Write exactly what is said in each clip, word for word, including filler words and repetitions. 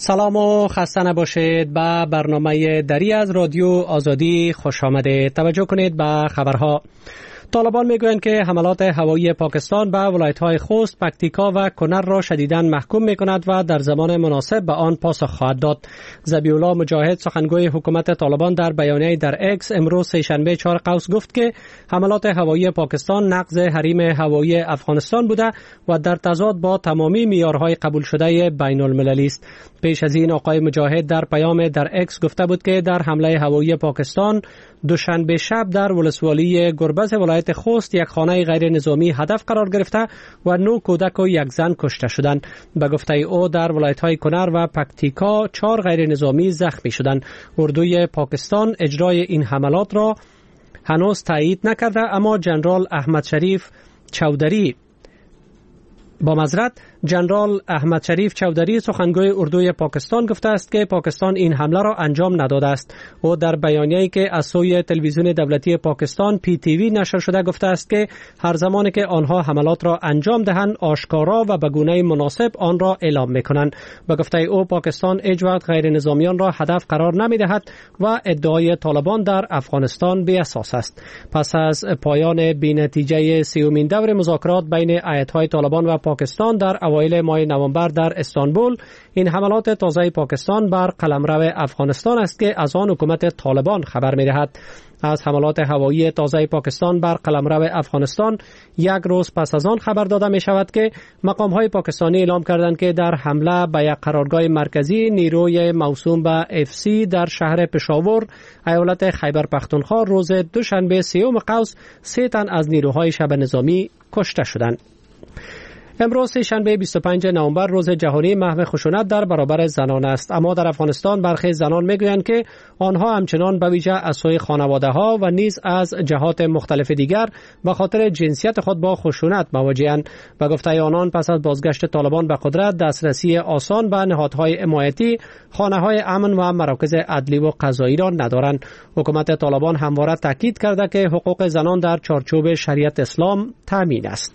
سلام و خسته نباشید. به برنامه دری از رادیو آزادی خوش آمدید. توجه کنید به خبرها. طالبان میگویند که حملات هوایی پاکستان به ولایت‌های خوست، پکتیکا و کنر را شدیداً محکوم می‌کند و در زمان مناسب به آن پاسخ خواهد داد. ذبیح الله مجاهد سخنگوی حکومت طالبان در بیانیه‌ای در اکس امروز سه‌شنبه چهار قوس گفت که حملات هوایی پاکستان نقض حریم هوایی افغانستان بوده و در تضاد با تمامی معیارهای قبول شده بین‌المللی است. پیش از این آقای مجاهد در پیام در اکس گفته بود که در حمله هوایی پاکستان دوشنبه شب در ولسوالی گربز ولایت خوست یک خانه غیر نظامی هدف قرار گرفته و نه کودک و یک زن کشته شدند. به گفته او در ولایت‌های کنر و پکتیکا چهار غیر نظامی زخمی شدند. اردوی پاکستان اجرای این حملات را هنوز تایید نکرده، اما جنرال احمد شریف چودری با معذرت جنرال احمد شریف چودری سخنگوی اردوی پاکستان گفته است که پاکستان این حمله را انجام نداده است. او در بیانیه‌ای که از سوی تلویزیون دولتی پاکستان پی تی وی نشر شده گفته است که هر زمانی که آنها حملات را انجام دهند آشکارا و به گونه مناسب آن را اعلام می‌کنند. به گفته او پاکستان هیچ وقت غیر نظامیان را هدف قرار نمی‌دهد و ادعای طالبان در افغانستان بی اساس است. پس از پایان بی‌نتیجه سیومین دور مذاکرات بین ایالت‌های طالبان و پاکستان در اوایل ماه نوامبر در استانبول، این حملات تازه پاکستان بر قلمرو افغانستان است که از آن حکومت طالبان خبر می‌دهد. از حملات هوایی تازه پاکستان بر قلمرو افغانستان یک روز پس از آن خبر داده می شود که مقام‌های پاکستانی اعلام کردند که در حمله به یک قرارگاه مرکزی نیروی موسوم به اف سی در شهر پشاور، ایالت خیبر پختونخوا روز دوشنبه سیوم قوس سه تن از نیروهای شب نظامی کشته شدند. امروز شنبه بیست و پنجم نوامبر روز جهانی محو خشونت در برابر زنان است، اما در افغانستان برخی زنان میگویند که آنها همچنان به ویژه از سوی خانواده‌ها و نیز از جهات مختلف دیگر به خاطر جنسیت خود با خشونت مواجه‌اند. به گفته آنان پس از بازگشت طالبان به قدرت دسترسی آسان به نهادهای حمایتی، خانه‌های امن و مراکز عدلی و قضایی را ندارند. حکومت طالبان همواره تاکید کرده که حقوق زنان در چارچوب شریعت اسلام تامین است.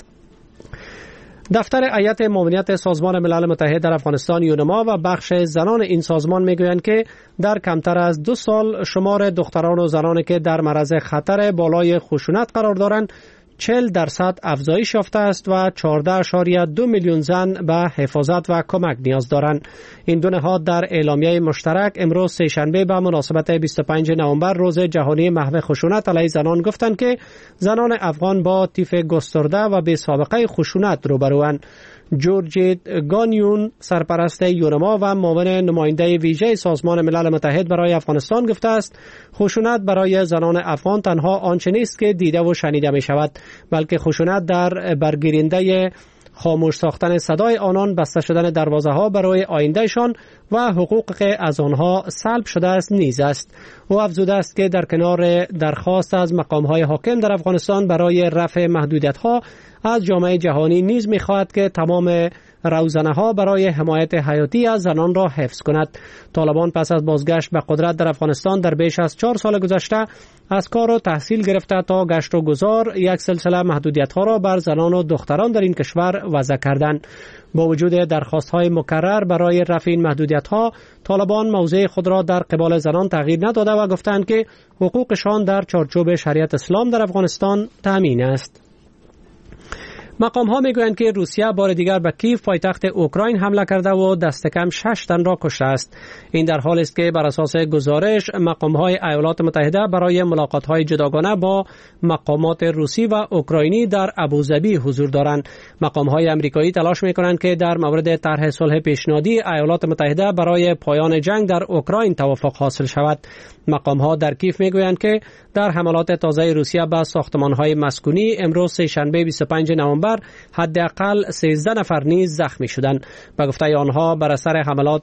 دفتر هیئت ماموریت سازمان ملل متحد در افغانستان یونما و بخش زنان این سازمان میگویند که در کمتر از دو سال شمار دختران و زنانی که در معرض خطر بالای خشونت قرار دارند چهل درصد افزایش یافته است و چهارده اشاریه دو میلیون زن به حفاظت و کمک نیاز دارند. این دو نهاد در اعلامیه مشترک امروز سه‌شنبه به مناسبت بیست و پنجم نوامبر روز جهانی محو خشونت علیه زنان گفتند که زنان افغان با طیف گسترده و بی سابقه خشونت روبروند. جورجیت گانیون سرپرست یونما و معاون نماینده ویژه سازمان ملل متحد برای افغانستان گفته است خشونت برای زنان افغان تنها آنچه نیست که دیده و شنیده می شود، بلکه خشونت در برگیرنده خاموش ساختن صدای آنان، بسته شدن دروازه ها برای آیندهشان و حقوق که از آنها سلب شده است نیز است. او افزوده است که در کنار درخواست از مقام های حاکم در افغانستان برای رفع محدودیت ها از جامعه جهانی نیز می‌خواهد که تمام روزنه ها برای حمایت حیاتی از زنان را حفظ کند. طالبان پس از بازگشت به قدرت در افغانستان در بیش از چهار سال گذشته از کار و تحصیل گرفته تا گشت و گذار یک سلسله محدودیت ها را بر زنان و دختران در این کشور وضع کردند. با وجود درخواست های مکرر برای رفع این محدودیت ها، طالبان موضع خود را در قبال زنان تغییر نداده و گفتند که حقوقشان در چارچوب شریعت اسلام در افغانستان تامین است. مقام ها میگویند که روسیه بار دیگر به کیف پایتخت اوکراین حمله کرده و دست کم شش تن را کشته است. این در حالی است که بر اساس گزارش مقام های ایالات متحده برای ملاقات های جداگانه با مقامات روسی و اوکراینی در ابوظبی حضور دارند. مقام های امریکایی تلاش میکنند که در مورد طرح صلح پیشنهادی ایالات متحده برای پایان جنگ در اوکراین توافق حاصل شود. مقام ها در کیف میگویند که در حملات تازه روسیه به ساختمان های مسکونی امروز سه‌شنبه بیست و پنجم نوامبر حداقل سیزده نفر نیز زخمی شدند. به گفته آنها بر اثر حملات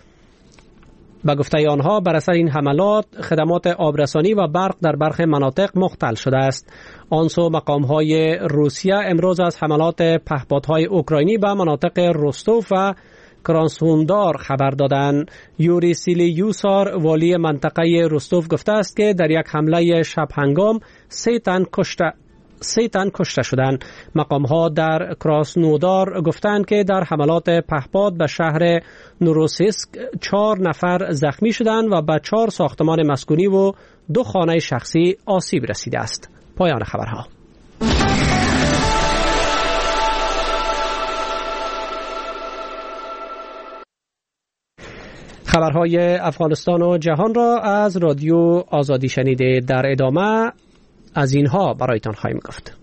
به گفته آنها بر اثر این حملات خدمات آبرسانی و برق در برخی مناطق مختل شده است. آنسو مقام‌های روسیه امروز از حملات پهپادهای اوکراینی به مناطق رستوف و کرانسوندار خبر دادند. یوری سیلی یوسار والی منطقه رستوف گفته است که در یک حمله شب هنگام سه تن کشته سه تن کشته شدند. مقام‌ها در کراسنودار گفتند که در حملات پهپاد به شهر نوروسیسک چهار نفر زخمی شدند و به چهار ساختمان مسکونی و دو خانه شخصی آسیب رسیده است. پایان خبرها. خبرهای افغانستان و جهان را از رادیو آزادی شنیده. در ادامه از اینها برایتان خواهیم گفت.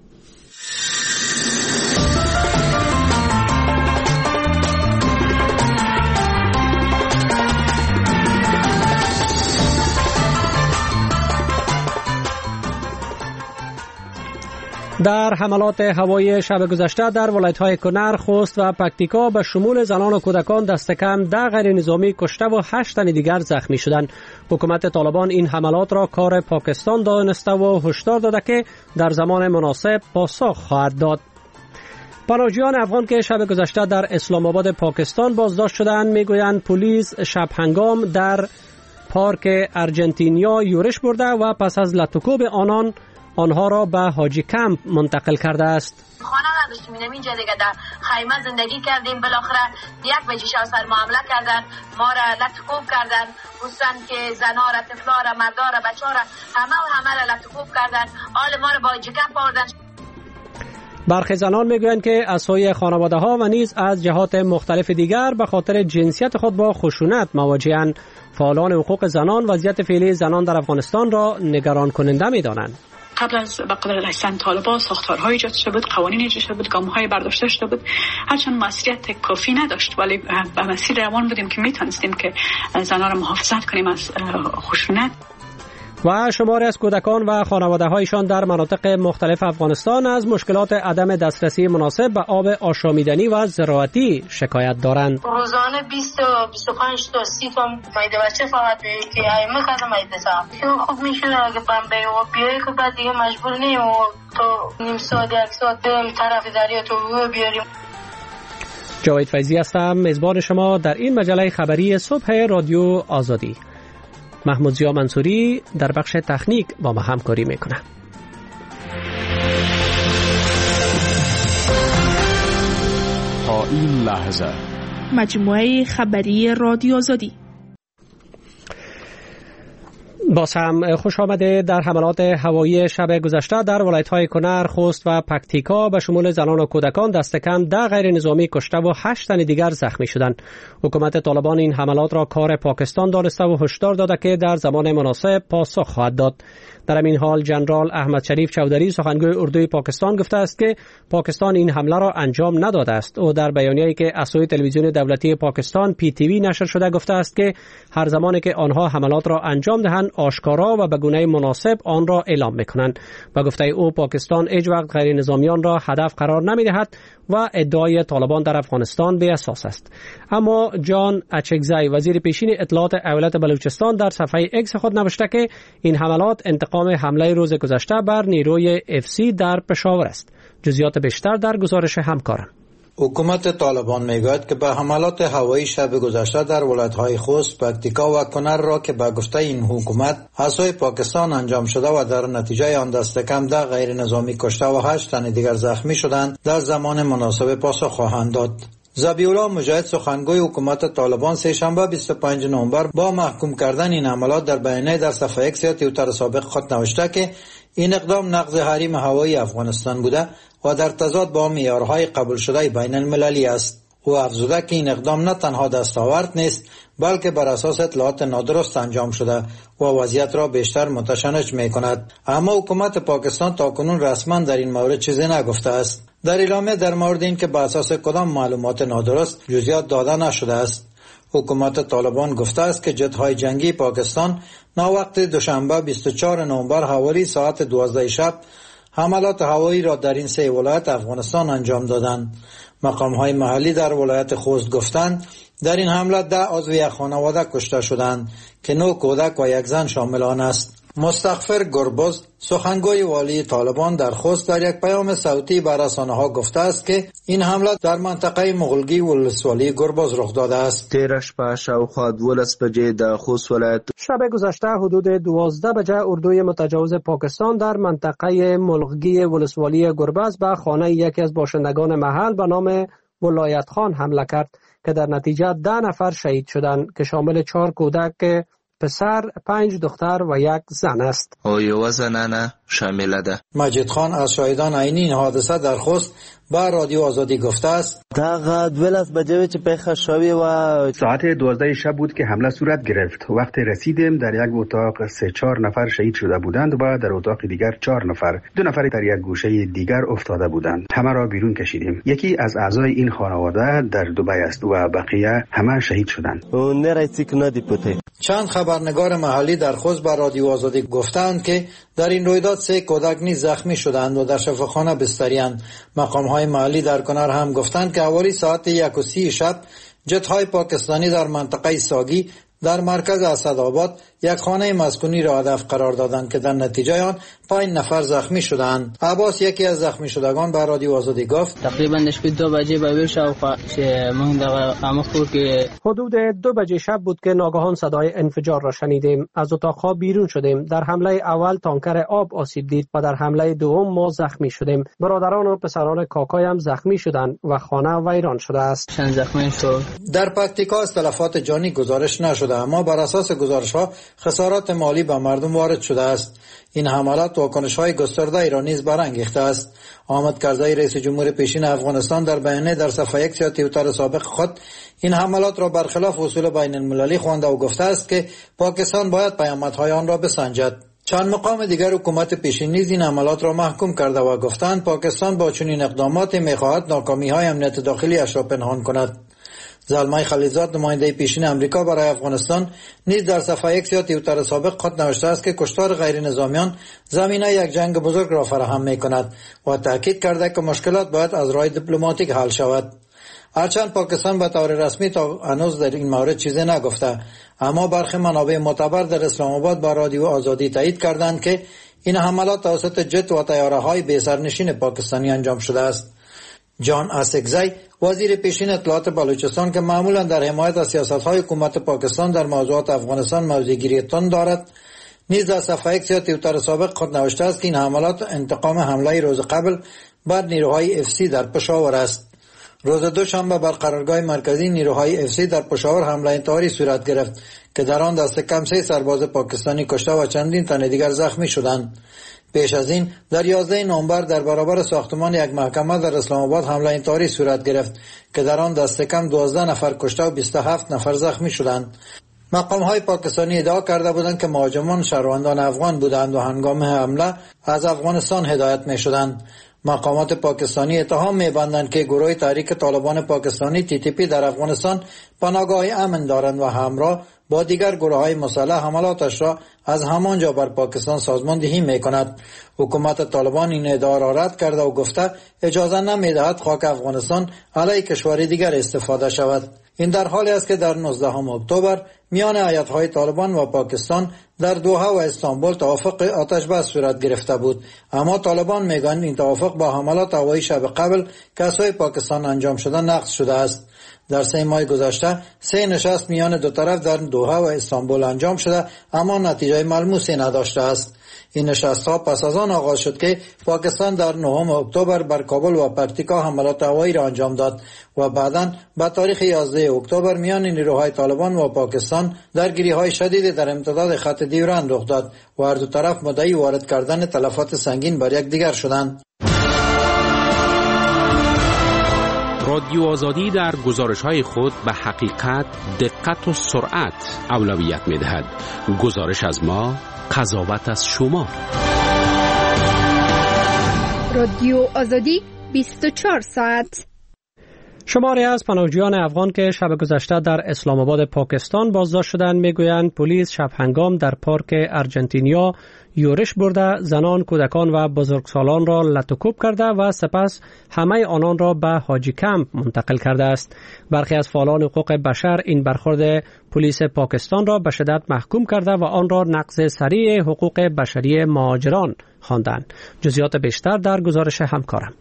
در حملات هوایی شب گذشته در ولایت‌های کنر، خوست و پکتیکا به شمول زنان و کودکان دست کم ده غیر نظامی کشته و هشت تن دیگر زخمی شدند. حکومت طالبان این حملات را کار پاکستان دانسته و هشدار داده که در زمان مناسب پاسخ خواهد داد. پناهجویان افغان که شب گذشته در اسلام آباد پاکستان بازداشت شدند میگویند پلیس شب هنگام در پارک ارجنتینیا یورش برده و پس از لطوکوب آنان آنها را به حاجی کمپ منتقل کرده است. خانه نداشتیم، اینم اینجا دیگه در خیمه زندگی کردیم. بالاخره یک بجه شب سر معامله کردن، ما را لطکوب کردن، خصوصا که زنا را، طفلا را، مردا را، بچه را، همه و همه را لطکوب کردن. حال ما را با حاجی کمپ آوردن. برخی زنان میگویند که از سوی خانواده ها و نیز از جهات مختلف دیگر به خاطر جنسیت خود با خشونت مواجهند. فعالان حقوق زنان وضعیت فعلی زنان در افغانستان را نگران کننده می‌دانند. قبل از به قدرت رسیدن طالبان ساختارهای ایجاد شده بود، قوانین ایجاد شده بود، گام‌های برداشته شده بود. هرچند مسئولیت کافی نداشت ولی به مسیر روان بودیم که میتونستیم که زنان را محافظت کنیم از خشونت. و شماری از کودکان و خانواده‌هایشان در مناطق مختلف افغانستان از مشکلات عدم دسترسی مناسب به آب آشامیدنی و زراعتی شکایت دارند. روزانه بیست تا بیست و پنج تا سی تا مایده بچه فقط که ایمه کردم مایده تا خوب میشه اگه بمبه و بیایی که بعد دیگه مجبور نیم و تو نیم ساعت یک ساعت بریم طرف دریا تو بیاریم. جاوید فیضی هستم، میزبان شما در این مجله خبری صبح رادیو آزادی. محمود زیا منصوری در بخش تکنیک با ما همکاری میکنه. تا این لحظه مجموعه خبری رادیو آزادی. باز هم خوش آمده. در حملات هوایی شب گذشته در ولایت‌های کنر، خوست و پکتیکا به شمول زنان و کودکان دست کم ده غیر نظامی کشته و هشت تن دیگر زخمی شدند. حکومت طالبان این حملات را کار پاکستان دانسته و هشدار داده که در زمان مناسب پاسخ خواهد داد. در این حال جنرال احمد شریف چودری سخنگوی اردوی پاکستان گفته است که پاکستان این حمله را انجام نداده است. او در بیانیه‌ای که از سوی تلویزیون دولتی پاکستان پی تی وی نشر شده گفته است که هر زمانی که آنها حملات را انجام دهند آشکارا و به گونه مناسب آن را اعلام می‌کنند. و گفته او پاکستان هیچ وقت غیر نظامیان را هدف قرار نمی‌دهد و ادعای طالبان در افغانستان بی اساس است. اما جان اچکزی وزیر پیشین اطلاعات ایالت بلوچستان در صفحه اکس خود نوشته که این حملات انتقام حمله روز گذشته بر نیروی اف سی در پشاور است. جزئیات بیشتر در گزارش همکاران. حکومت طالبان میگوید که به حملات هوایی شب گذشته در ولایت‌های خوست، پکتیکا و کنر را که به گفته این حکومت از سوی پاکستان انجام شده و در نتیجه آن دست کم ده غیر نظامی کشته و هشت تن دیگر زخمی شدند، در زمان مناسب پاسخ خواهند داد. ذبیح‌الله مجاهد سخنگوی حکومت طالبان سه‌شنبه بیست و پنجم نوامبر با محکوم کردن این حملات در بیانیه در صفحه اکس یا توییتر سابق خود نوشته که این اقدام نقض حریم هوایی افغانستان بوده و در تضاد با معیارهای قبول شده بین المللی است. او افزوده که این اقدام نه تنها دستاورد نیست بلکه بر اساس اطلاعات نادرست انجام شده و وضعیت را بیشتر متشنج می کند. اما حکومت پاکستان تاکنون رسما در این مورد چیزی نگفته است. در اعلامیه در مورد این که بر اساس کدام معلومات نادرست جزئیات داده نشده است. حکومت طالبان گفته است که جت‌های جنگی پاکستان ناوقت دوشنبه بیست و چهارم نوامبر حوالی ساعت دوازده شب حملات هوایی را در این سه ولایت افغانستان انجام دادند. مقام‌های محلی در ولایت خوست گفتند در این حمله ده عضو یک خانواده کشته شدند که نه کودک و یک زن شامل آن است. مستغفر گربز سخنگوی والی طالبان در خوست در یک پیام صوتی به رسانه‌ها گفته است که این حمله در منطقه مغلگی ولسوالی گربز رخ داده است. تیر شپه شاوخوا دولس بجې د خوست ولایت شب گذشته حدود دوازده بجه اردوی متجاوز پاکستان در منطقه ملغگی ولسوالی گربز به خانه یکی از باشندگان محل به نام ولایت خان حمله کرد که در نتیجه ده نفر شهید شدند که شامل چهار کودک پسر، پنج دختر و یک زن است. او یو زنانه شامل ده. مجید خان از شاهدان عینی این حادثه در خوست با رادیو آزادی گفته است تا دولس بجه چې پیښه شوې و ساعت دوازده شب بود که حمله صورت گرفت. وقتی رسیدیم در یک اتاق سه چهار نفر شهید شده بودند و در اتاق دیگر چهار نفر، دو نفر در یک گوشه دیگر افتاده بودند. همه را بیرون کشیدیم. یکی از اعضای این خانواده در دبی است و بقیه همه شهید شدند. چند خبرنگار محلی در خوست با رادیو آزادی گفتند که در این رویداد سه کودک نیز زخمی شدند و در شفاخانه بستری‌اند. مقام‌های محلی در کنار هم گفتند که حوالی ساعت یک و سی شب جت‌های پاکستانی در منطقه ساگی در مرکز اسدآباد یک خانه مسکونی را هدف قرار دادند که در نتیجه آن پنج نفر زخمی شدند. عباس یکی از زخمی شدگان به رادیو آزادی گفت تقریبا نسبت دو بجه به شاوخوا که من در امخور که حدود دو بجه شب بود که ناگهان صدای انفجار را شنیدیم. از اتاقها بیرون شدیم. در حمله اول تانکر آب آسیب دید و در حمله دوم ما زخمی شدیم. برادران و پسران کاکایم زخمی شدند و خانه ویران شده است. چند زخمی شد. در پکتیکا تلفات جانی گزارش نشده، اما بر اساس گزارش‌ها خسارات مالی به مردم وارد شده است. این حملات واکنش‌های گسترده را نیز برانگیخته است. حامد کرزی رئیس جمهور پیشین افغانستان در بیانیه در صفحه یک یا توییتر سابق خود این حملات را برخلاف اصول بین المللی خوانده و گفته است که پاکستان باید پیامدهای آن را بسنجد. چند مقام دیگر حکومت پیشین نیز این حملات را محکوم کرده و گفتند پاکستان با چنین اقداماتی می‌خواهد ناکامی‌های امنیت داخلی اش را پنهان کند. زلمای خلیلزاد نماینده پیشین امریکا برای افغانستان نیز در صفحه یک یا توییتر سابق خود نوشته است که کشتار غیر نظامیان زمینه یک جنگ بزرگ را فراهم می‌کند و تاکید کرده که مشکلات باید از راه دیپلماتیک حل شود. هرچند پاکستان به طور رسمی تا هنوز در این مورد چیزی نگفته، اما برخی منابع معتبر در اسلام آباد با رادیو آزادی تایید کردند که این حملات توسط جت و طیاره‌های بی‌سرنشین پاکستانی انجام شده است. جان اسکزی وزیر پیشین اطلاعات بلوچستان که معمولا در حمایت از سیاست‌های حکومت پاکستان در موضوعات افغانستان موضع‌گیری تند دارد، نیز در صفحه یک یا توییتر سابق خود نوشته است که این حملات انتقام حمله روز قبل بر نیروهای اف سی در پشاور است. روز دوشنبه بر قرارگاه مرکزی نیروهای اف سی در پشاور حمله انتحاری صورت گرفت که در آن دست کم سه سرباز پاکستانی کشته و چندین تن دیگر زخمی شدند. پیش از این در یازده نوامبر در برابر ساختمان یک محکمه در اسلام آباد حمله انتحاری صورت گرفت که در آن دست کم دوازده نفر کشته و بیست و هفت نفر زخمی شدند. مقام‌های پاکستانی ادعا کرده بودند که مهاجمان شهروندان افغان بودند و هنگام حمله از افغانستان هدایت می‌شدند. مقامات پاکستانی اتهام می‌بندند که گروه تحریک طالبان پاکستانی تی تی پی در افغانستان پناهگاه امن دارند و همراه با دیگر گروه‌های مسلح حملاتش را از همانجا بر پاکستان سازماندهی می‌کند. حکومت طالبان این ادعا را رد کرده و گفته اجازه نمی‌دهد خاک افغانستان علیه کشور دیگر استفاده شود. این در حالی است که در نوزدهم اکتبر میان هیئت‌های طالبان و پاکستان در دوحه و استانبول توافق آتش بس صورت گرفته بود، اما طالبان میگویند این توافق با حملات هوایی شب قبل که از سوی پاکستان انجام شده نقض شده است. در سه ماه گذشته سه نشست میان دو طرف در دوحه و استانبول انجام شده، اما نتیجه ملموسی نداشته است. این نشست‌ها پس از آن آغاز شد که پاکستان در نهم اکتبر بر کابل و پکتیکا حملات هوایی را انجام داد و بعداً به تاریخ یازده اکتبر میان نیروهای طالبان و پاکستان درگیری‌های شدید در امتداد خط دیورند رخ داد و هر دو طرف مدعی وارد کردن تلفات سنگین بر یکدیگر شدند. رادیو آزادی در گزارش‌های خود به حقیقت، دقت و سرعت اولویت می‌دهد. گزارش از ما، قضاوت از شما. رادیو آزادی بیست و چهار ساعت. شماری از پناهجویان افغان که شب گذشته در اسلام آباد پاکستان بازداشت شدند میگویند پلیس شب هنگام در پارک ارجنتینیا یورش برده زنان، کودکان و بزرگسالان را لطوکوب کرده و سپس همه آنان را به حاجی کمپ منتقل کرده است. برخی از فعالان حقوق بشر این برخورد پلیس پاکستان را به شدت محکوم کرده و آن را نقض صریح حقوق بشری مهاجران خواندند. جزئیات بیشتر در گزارش همکارم.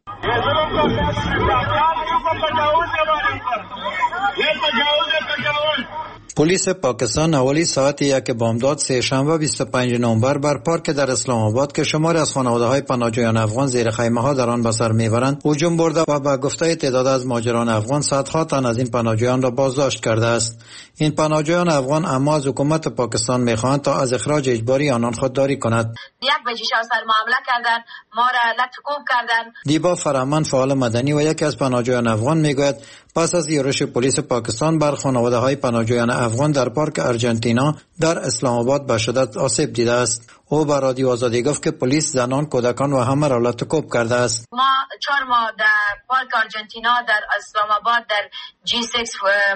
پلیس پاکستان حوالی ساعت یک بامداد سه شنبه بیست و پنجم نوامبر بر پارک در اسلام آباد که شماری از خانواده‌های پناهجویان افغان زیر خیمه‌ها در آن به سر می‌برند هجوم برده و به گفته تعداد از مهاجران افغان صدها تن از این پناهجویان را بازداشت کرده است. این پناهجویان افغان اما از حکومت پاکستان می‌خواهند تا از اخراج اجباری آنان خودداری کند. یک بجه سر معامله کردن، ما را لطکوب کردن. دیبا فرهمند فعال مدنی و یکی از پناهجویان افغان میگوید پس از یورش پلیس پاکستان بر خانواده‌های پناهجویان افغان در پارک ارجنتینا در اسلام آباد به شدت آسیب دیده است. او به رادیو آزادی گفت که پلیس زنان، کودکان و همه را لطکوب کرده است. ما چهار ماه در پارک ارجنتینا در اسلام آباد در جی شش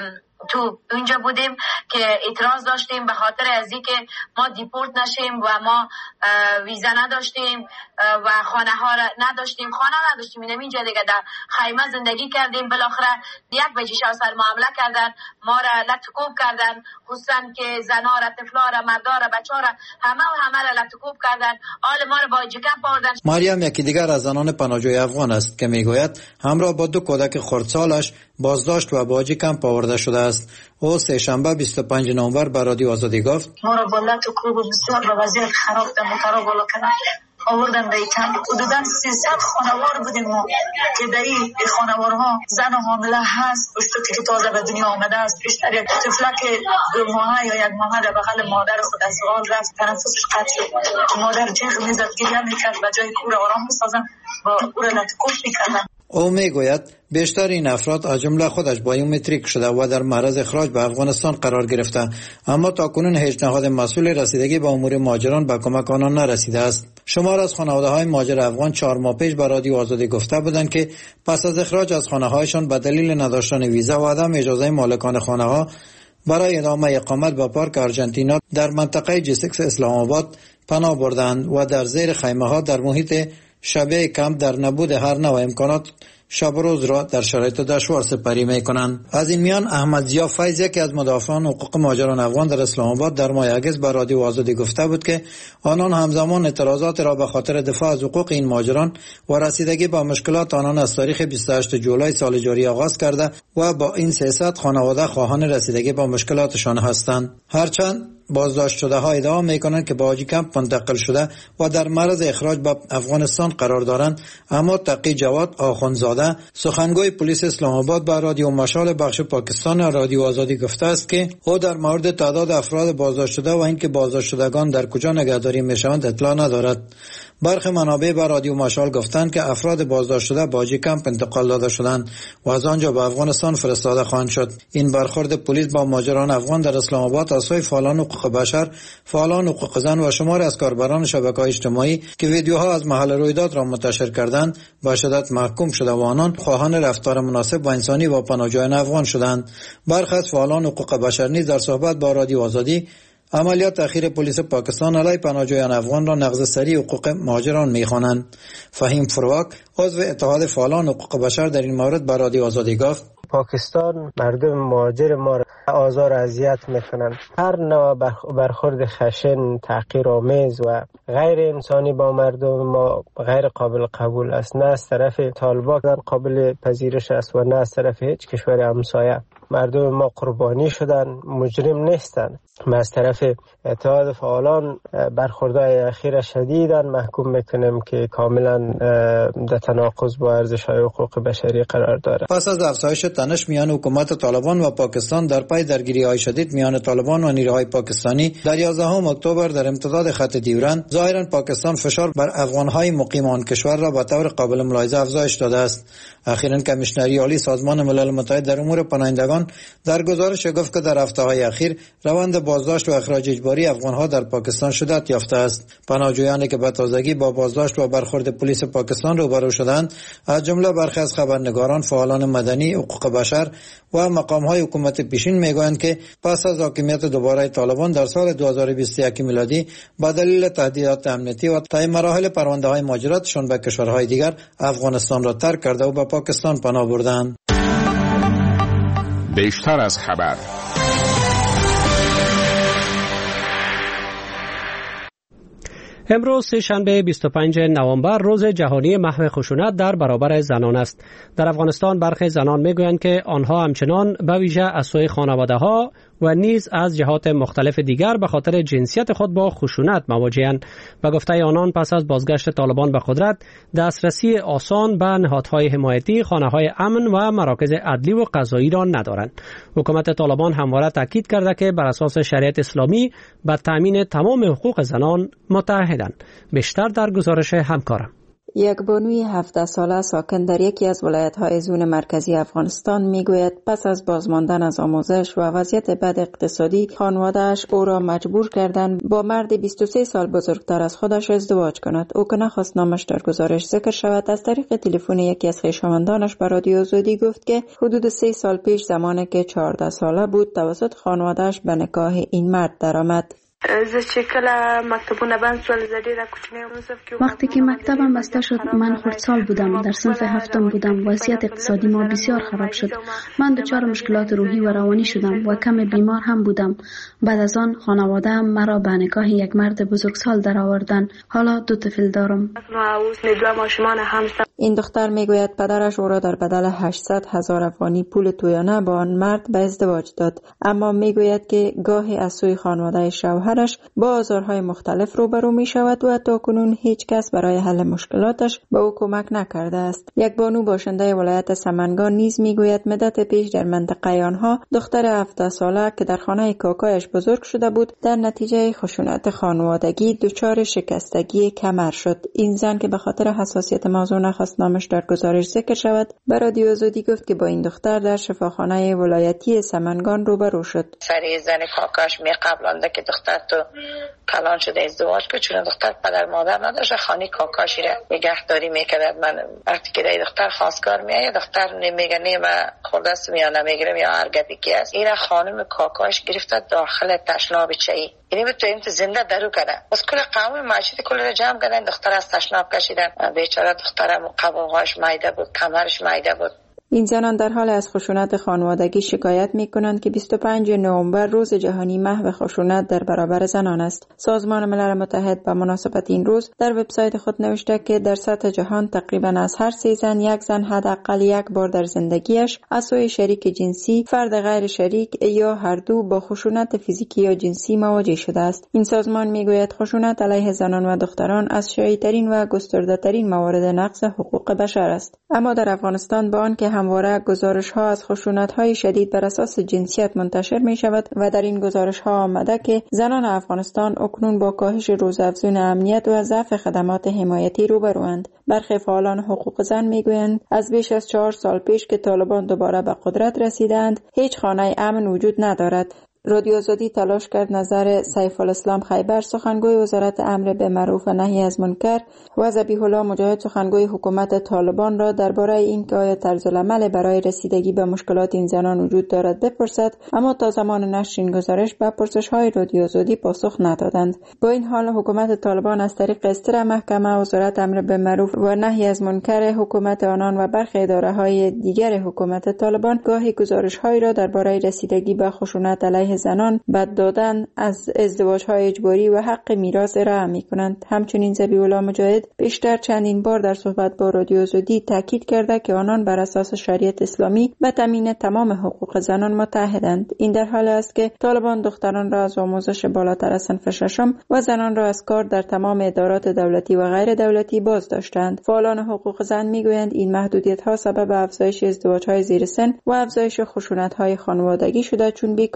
تو اونجا بودیم که اعتراض داشتیم به خاطر از اینکه ما دیپورت نشیم و ما ویزا نداشتیم و خانه ها را نداشتیم خانه نداشتیم این اینجا دیگه در خیمه زندگی کردیم. بالاخره یک بجه سر معامله کردن، ما را لطکوب کردن، خصوصا که زنا را، طفلا را، مردا را، بچه را همه و همه را لطکوب کردن. حال ما را با جکم آوردن. مریم یکی دیگر از زنان پناهجوی افغان است که میگوید همراه با دو کودک خردسالش بازداشت و با کمپ آورده شده است. او سه شنبه بیست و پنجم نوامبر به رادیو آزادی گفت ما را با لطکوب بسیار به وضعیت خراب در مطرح بالا کردن آوردن در کمپ. حدوداً سیصد خانوار بودیم ما که در این خانوارها زن حامله هست، پشتوکی که تازه به دنیا آمده است، بیشتر یک طفلک دو ماهه یا یک ماهه در بغل مادر خود از حال رفت، تنفسش قطع شد. مادر جیغ میزد، گریه میکرد، به جای کور آرام بسازن با کور لطکوب میکردن. او میگوید بیشتر این افراد از جمله خودش بایومتریک شده و در معرض اخراج به افغانستان قرار گرفته، اما تاکنون هیچ نهاد مسئول رسیدگی به امور مهاجران به کمک آنان نرسیده است. شمار از خانواده‌های مهاجر افغان چهار ماه پیش به رادیو آزادی گفته بودند که پس از اخراج از خانه‌هایشان به دلیل نداشتن ویزا و عدم اجازه مالکان خانه‌ها برای ادامه اقامت به پارک ارجنتینا در منطقه جی شش اسلام آباد پناه بردند و در زیر خیمه‌ها در محیط شبیه کمپ در نبود هر نوع امکانات شب و روز را در شرایط دشوار سپری می کنند. از این میان احمد ضیا فیض یکی از مدافعان حقوق مهاجران افغان در اسلام آباد در ماه اگست به رادیو آزادی گفته بود که آنان همزمان اعتراضات را به خاطر دفاع از حقوق این مهاجران و رسیدگی به مشکلات آنان از تاریخ بیست و هشتم جولای سال جاری آغاز کرده و با این سیصد خانواده خواهان رسیدگی به مشکلاتشان هستند. هرچند بازداشت شده ها ادعا میکنند که به حاجی کمپ منتقل شده و در معرض اخراج به افغانستان قرار دارند، اما تقی جواد آخوندزاده سخنگوی پلیس اسلام آباد به رادیو مشال بخش پاکستان رادیو آزادی گفته است که او در مورد تعداد افراد بازداشت شده و اینکه بازداشت شدگان در کجا نگهداری میشوند اطلاع ندارد. برخی منابع به رادیو مشال گفتند که افراد بازداشت شده به حاجی کمپ انتقال داده شدند و از آنجا به افغانستان فرستاده خواهند شد. این برخورد پلیس با مهاجران افغان در اسلام آباد از سوی فعالان حقوق بشر، فعالان حقوق زن و شماری از کاربران شبکه‌های اجتماعی که ویدیوها از محل رویداد را منتشر کردند به شدت محکوم شده و آنان خواهان رفتار مناسب و انسانی با پناهجویان افغان شدند. برخی از فعالان حقوق بشر نیز در صحبت با رادیو آزادی عملیات اخیر پلیس پاکستان علیه پناهجویان افغان را نقض صریح حقوق مهاجران می‌خوانند. فهیم فرواک عضو اتحاد فعالان حقوق بشر در این مورد به رادیو آزادی گفت پاکستان مردم مهاجر ما را آزار و اذیت میکنند. هر نوع برخورد خشن، تحقیرآمیز و غیر انسانی با مردم ما غیر قابل قبول است. نه از طرف طالبان قابل پذیرش است و نه از طرف هیچ کشور همسایه. مردم ما قربانی شدن، مجرم نیستند. ما از طرف اتحاد فعالان برخوردهای اخیر شدیداً محکوم میکنیم که کاملا در تناقض با ارزش‌های حقوق بشری قرار دارد. پس از افزایش تنش میان حکومت طالبان و پاکستان در پی درگیری‌های شدید میان طالبان و نیروهای پاکستانی در یازدهم اکتبر در امتداد خط دیورند، ظاهراً پاکستان فشار بر افغان‌های مقیم آن کشور را به طور قابل ملاحظه افزایش داده است. اخیراً کمیشنری عالی سازمان ملل متحد در امور پناهندگان طالبان در گزارش گفت که در هفته‌های اخیر روند بازداشت و اخراج اجباری افغان‌ها در پاکستان شدت یافته است. پناهجویانی که به تازگی با بازداشت و برخورد پلیس پاکستان روبرو شدند، از جمله برخی از خبرنگاران، فعالان مدنی، حقوق بشر و مقام‌های حکومت پیشین میگویند که پس از حاکمیت دوباره طالبان در سال دو هزار و بیست و یک میلادی به دلیل تهدیدات امنیتی و طی مراحل پرونده‌های مهاجرتشان به کشورهای دیگر افغانستان را ترک کرده و به پاکستان پناه بردند. بیشتر از خبر. امروز سه شنبه بیست و پنجم نوامبر روز جهانی محو خشونت در برابر زنان است. در افغانستان برخی زنان میگویند که آنها همچنان به ویژه از سوی خانواده‌ها و نیز از جهات مختلف دیگر به خاطر جنسیت خود با خشونت مواجه‌اند. به گفته آنان پس از بازگشت طالبان به قدرت دسترسی آسان به نهادهای حمایتی، خانه‌های امن و مراکز عدلی و قضایی را ندارند. حکومت طالبان همواره تاکید کرده که بر اساس شریعت اسلامی به تامین تمام حقوق زنان متعهدند. بیشتر در گزارش همکارم. یک بانوی هفده ساله ساکن در یکی از ولایت‌های زون مرکزی افغانستان میگوید پس از بازماندن از آموزش و وضعیت بد اقتصادی خانواده‌اش او را مجبور کردند با مرد بیست و سه سال بزرگتر از خودش ازدواج کند. او که نخواست نامش در گزارش ذکر شود، از طریق تلفن یکی از خویشاوندانش به رادیو آزادی گفت که حدود سه سال پیش زمانی که چهارده ساله بود توسط خانواده‌اش به نکاح این مرد درآمد. وقتی که مکتبم بسته شد من خردسال بودم، در صنف هفتم بودم. وضعیت اقتصادی ما بسیار خراب شد. من دچار مشکلات روحی و روانی شدم و کم بیمار هم بودم. بعد از آن خانواده‌ام مرا به نکاح یک مرد بزرگسال درآوردند. حالا دو طفل دارم. این دختر میگوید پدرش او را در بدل هشتصد هزار افغانی پول تویانه با آن مرد به ازدواج داد، اما میگوید که گاهی از سوی خانواده شوهرش با آزارهای مختلف روبرو می شود و تاکنون هیچ کس برای حل مشکلاتش به او کمک نکرده است. یک بانو باشنده ولایت سمنگان نیز میگوید مدت پیش در منطقه آنها دختر هفده ساله که در خانه کاکایش بزرگ شده بود در نتیجه خشونت خانوادگی دچار شکستگی کمر شد. این زن که به خاطر حساسیت موضوع نخواست نامش در گزارش ذکر شود، به رادیو آزادی گفت که با این دختر در شفاخانه ولایتی سمنگان روبرو شد. سری زن کاکاش می قبلانده که دختر تو کلان شده ازدواج که چون دختر پدر مادر نداشته خانی کاکاشی را نگهداری میکرد. من وقتی که دختر خواستگار میآید دختر نمیگه نه من خورده است یا نمیگیرم یا هرگدی کی است، این خانم کاکاش گرفته داخل تشناب چایی، یعنی به تو این زنده درو کردن. بس کل قوم معاشی کل را جمع کردن، دختر از تشناب کشیدن. بیچاره دخترم قبوهاش مایده بود، کمرش مایده بود. این زنان در حال از خشونت خانوادگی شکایت می کنند که بیست و پنجم نوامبر روز جهانی محو خشونت در برابر زنان است. سازمان ملل متحد به مناسبت این روز در وبسایت خود نوشته که در سطح جهان تقریبا از هر سه زن یک زن حداقل یک بار در زندگیش از سوی شریک جنسی، فرد غیر شریک یا هر دو با خشونت فیزیکی یا جنسی مواجه شده است. این سازمان میگوید خشونت علیه زنان و دختران از شایع‌ترین و گسترده‌ترین موارد نقض حقوق بشر است. اما در افغانستان با آنکه همواره گزارش‌ها از خشونت‌های شدید بر اساس جنسیت منتشر می‌شود و در این گزارش‌ها آمده که زنان افغانستان اکنون با کاهش روزافزون امنیت و ضعف خدمات حمایتی روبروند. برخی فعالان حقوق زن می‌گویند از بیش از چهار سال پیش که طالبان دوباره به قدرت رسیدند هیچ خانه امن وجود ندارد. رادیو آزادی تلاش کرد نظر سیف الاسلام خیبر سخنگوی وزارت امر به معروف و نهی از منکر و ذبیح الله مجاهد سخنگوی حکومت طالبان را درباره اینکه آیا طرز العمل برای رسیدگی به مشکلات این زنان وجود دارد بپرسد، اما تا زمان نشر این گزارش به پرسش‌های رادیو آزادی پاسخ ندادند. با این حال حکومت طالبان از طریق استر محکمه وزارت امر به معروف و نهی از منکر حکومت آنان و برخی اداره‌های دیگر حکومت طالبان گاهی گزارش‌هایی را درباره رسیدگی به خشونت علیه زنان، بد دادن، از ازدواج‌های اجباری و حق میراث ارائه می‌کنند. همچنین ذبیح الله مجاهد بیشتر چندین بار در صحبت با رادیو آزادی تاکید کرده که آنان بر اساس شریعت اسلامی به تامین تمام حقوق زنان متعهدند. این در حالی است که طالبان دختران را از آموزش بالاتر از صنف ششم و زنان را از کار در تمام ادارات دولتی و غیر دولتی باز داشتند. فعالان حقوق زن می‌گویند این محدودیت‌ها سبب افزایش ازدواج‌های زیر سن و افزایش خشونت‌های خانوادگی شده، چون بیکاری و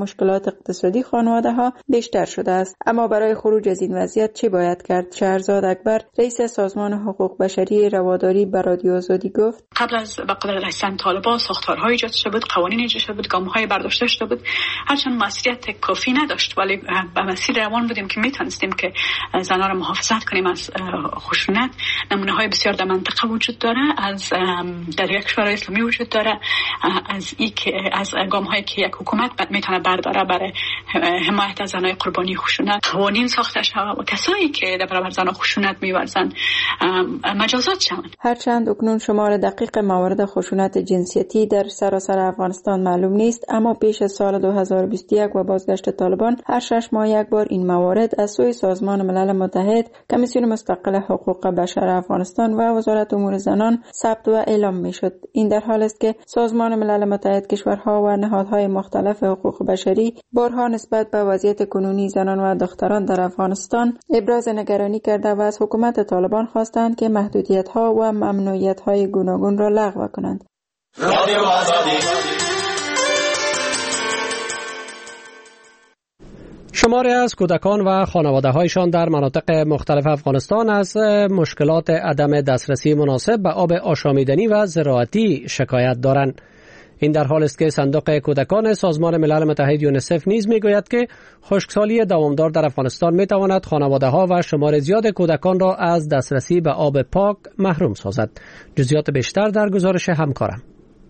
مشکلات اقتصادی خانواده ها بیشتر شده است. اما برای خروج از این وضعیت چه باید کرد؟ شهرزاد اکبر، رئیس سازمان حقوق بشری رواداری به رادیو آزادی گفت: قبل از به قدرت رسیدن طالبان ساختارهای ایجاد شده بود، قوانین ایجاد شده بود، گام‌های برداشته شده بود. هرچند مسئولیت کافی نداشت ولی به مسیر روان بودیم که میتونستیم که زنان را محافظت کنیم از خشونت. نمونه‌های بسیار در منطقه وجود داره، از در یک کشور اسلامی وجود داره، از این که از گام‌هایی که یک حکومت میتونه برداره برای حمایت از زنان قربانی خشونت. قوانین ساخته شده و کسایی که در برابر زنان خشونت می‌ورزند مجازات شوند. هرچند اکنون شمار دقیق موارد خشونت جنسیتی در سراسر افغانستان معلوم نیست، اما پیش از سال دو هزار و بیست و یک و بازگشت طالبان هر شش ماه یک بار این موارد از سوی سازمان ملل متحد، کمیسیون مستقل حقوق بشر افغانستان و وزارت امور زنان ثبت و اعلام میشد. این در حال است که سازمان ملل متحد، کشورها و نهادهای مختلف حقوق بشری بارها نسبت به وضعیت کنونی زنان و دختران در افغانستان ابراز نگرانی کرده و از حکومت طالبان خواستند که محدودیت‌ها و ممنوعیت‌های گوناگون را لغو کنند. شماری از کودکان و خانواده‌هایشان در مناطق مختلف افغانستان از مشکلات عدم دسترسی مناسب به آب آشامیدنی و زراعتی شکایت دارند. این در حال است که صندوق کودکان سازمان ملل متحد یونیسف نیز میگوید که خشکسالی دوامدار در افغانستان میتواند خانواده‌ها و شمار زیاد کودکان را از دسترسی به آب پاک محروم سازد. جزئیات بیشتر در گزارش همکارم.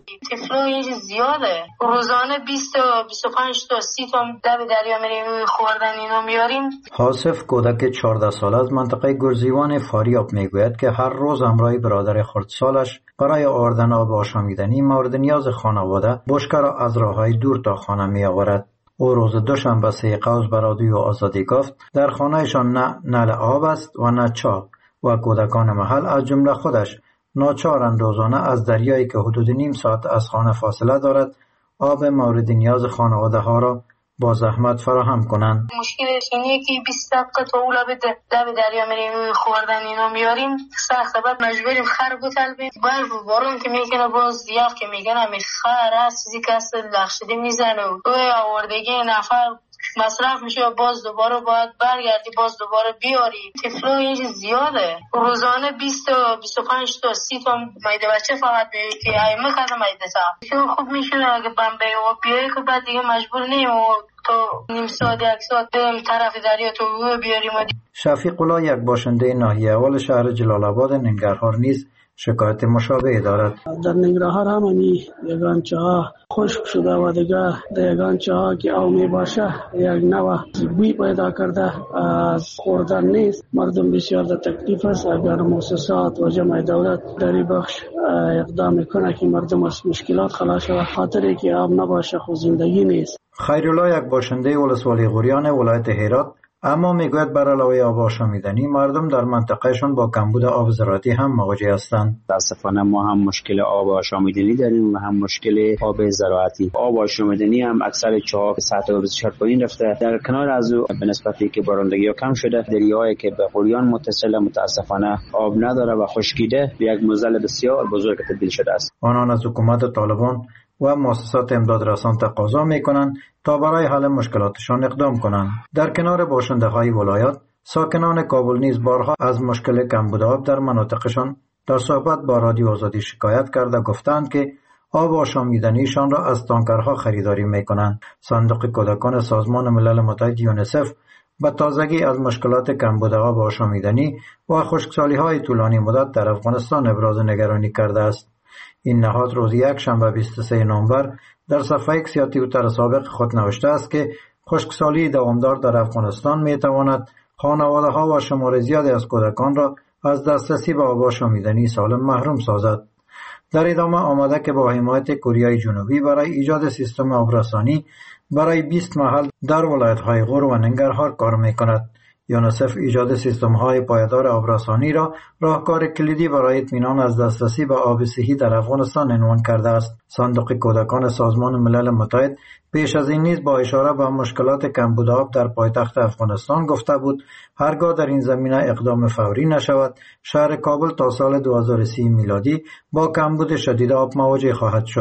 تفلون زیاده، روزانه بیست تا بیست و پنج تا سی تا دب دریا میریم خوردن اینو میاریم. حاسف کودک چهارده ساله از منطقه گرزیوان فاریاب میگوید که هر روز همراه برادر خردسالش برای آوردن آب آشامیدنی مورد نیاز خانواده بشکه را از راههای دور تا خانه می آورد. او روز دوشنبه سه قوس به رادیو آزادی گفت در خانهشان نه نل آب است و نه چاه و کودکان محل از جمله خودش ناچارند روزانه از دریایی که حدود نیم ساعت از خانه فاصله دارد آب مورد نیاز خانواده ها را با زحمت فراهم کنند. مشکلش اینه که بیست دقیقه تا اولا به دب دریا میریم خوردن اینو میاریم، سخت بعد مجبوریم خر بطلبیم. باید بارون که میکنه باز یخ که میکنه می خر هست چیزی که است لخشده میزنه و آوردگی نفر مصرف میشه و باز دوباره باید برگردی باز دوباره بیاری. تفلو اینجا زیاده، روزانه بیست تا بیست و پنج تا سی تا مایده بچه فقط بیایی که ایمه خده مایده تا خوب میشونه اگه بمبه و بیایی که بعد دیگه مجبور نیم و تو نیم ساعت یک ساعت بریم طرف دریا تو بیاریم. شفیق الله، یک باشنده ناحیه اول شهر جلال آباد ننگرهار نیز شکایت مشابه دارد. در ننگرهار همانی یگان چاه خشک شده و دیگه در یگان چاه که آب می باشه یک نوع بوی پیدا کرده، از خوردن نیست. مردم بسیار در تکلیف است. اگر مؤسسات و جمع دولت در این بخش اقدام کنه که مردم از مشکلات خلاص شود، خاطری که آب نباشه خود زندگی نیست. خیرالله، یک باشنده ولسوالی غوریان ولایت هرات، اما میگوید بر علاوه آب آشامیدنی مردم در منطقهشون با کمبود آب زراعتی هم مواجه هستند. متاسفانه ما هم مشکل آب آشامیدنی داریم و هم مشکل آب زراعتی. آب آشامیدنی هم اکثر چاه‌ها به سطح آب بسیار پایین رفته. در کنار از او به نسبتی که بارندگی کم شده، دریاهایی که به غوریان متصل متاسفانه آب نداره و خشکیده یک معضل بسیار بزرگ تبدیل شده است. آنان از حکومت طالبان و مؤسسات امداد رسان تقاضا میکنند تا برای حل مشکلاتشان اقدام کنند. در کنار باشنده های ولایات، ساکنان کابل نیز بارها از مشکل کمبود آب در مناطقشان در صحبت با رادیو آزادی شکایت کرده گفتند که آب آشامیدنیشان را از تانکرها خریداری میکنند. صندوق کودکان سازمان ملل متحد یونیسف به تازگی از مشکلات کمبود آب آشامیدنی و خشکسالی های طولانی مدت در افغانستان ابراز نگرانی کرده است. این نهاد روز یک شنبه بیست و سه نوامبر در صفحه ایکس یا توییتر سابق خود نوشته است که خشکسالی دوامدار در افغانستان می تواند خانواده ها و شمار زیادی از کودکان را از دسترسی به آب آشامیدنی سالم محروم سازد. در ادامه آمده که با حمایت کره جنوبی برای ایجاد سیستم آبرسانی برای بیست محل در ولایت‌های غور و ننگرهار کار می‌کند. یونیسف ایجاد سیستم‌های پایدار آبرسانی را راهکار کلیدی برای اطمینان از دسترسی به آب صحی در افغانستان عنوان کرده است. صندوق کودکان سازمان ملل متحد پیش از این نیز با اشاره به مشکلات کمبود آب در پایتخت افغانستان گفته بود هرگاه در این زمینه اقدام فوری نشود، شهر کابل تا سال دو هزار و سی میلادی با کمبود شدید آب مواجه خواهد شد.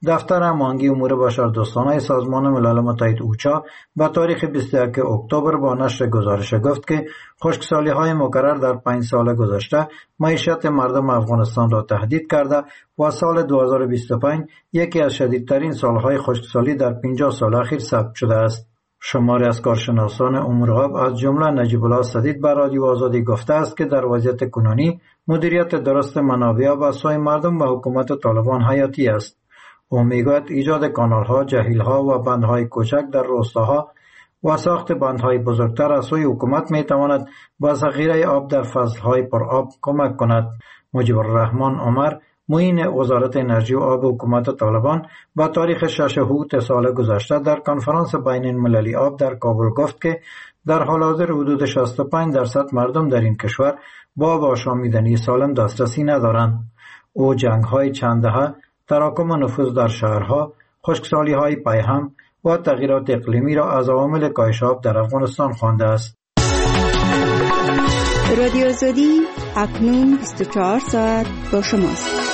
دفتر هماهنگی امور بشردوستانه سازمان ملل متحد اوچا به تاریخ بیست و یک اکتبر با نشر گزارش گفت که خشکسالی‌های مکرر در پنج سال گذشته معیشت مردم افغانستان را تهدید کرده و سال دو هزار و بیست و پنج یکی از شدیدترین سالهای خشکسالی در پنجاه سال اخیر ثبت شده است. شماری از کارشناسان امور آب از جمله نجیب الله سدید به رادیو آزادی گفته است که در وضعیت کنونی مدیریت درست منابع آب از سوی مردم و حکومت طالبان حیاتی است. او میگوید ایجاد کانال‌ها، جهیل‌ها و بندهای کوچک در روستاها و ساخت بندهای بزرگتر از سوی حکومت میتواند با ذخیره آب در فصلهای پر آب کمک کند. مجیب الرحمن عمر، معین وزارت انرژی و آب حکومت طالبان، با تاریخ شش هوت سال گذشته در کنفرانس بین المللی آب در کابل گفت که در حال حاضر حدود شصت و پنج درصد مردم در این کشور با آب آشامیدنی سالم دسترسی ندارند. او جنگ‌های چند دهه، تراکم نفوذ در شهرها، خشکسالی‌های پیهم و تغییرات اقلیمی را از عوامل کاهش آب در افغانستان خوانده است. رادیو آزادی اکنون بیست و چهار ساعت با شماست.